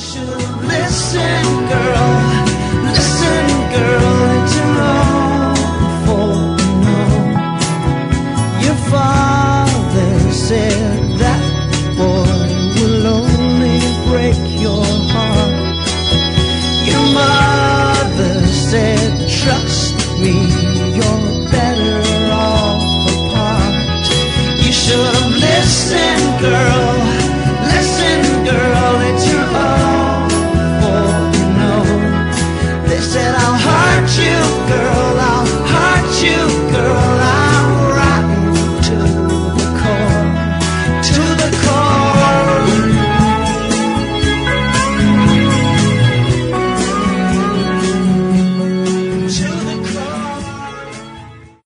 should've listened, girl. Listen, girl, it's your own fault, no. Your father said that boy will only break your heart. Your mother said, trust me, you're better off apart. You should've listened, girl.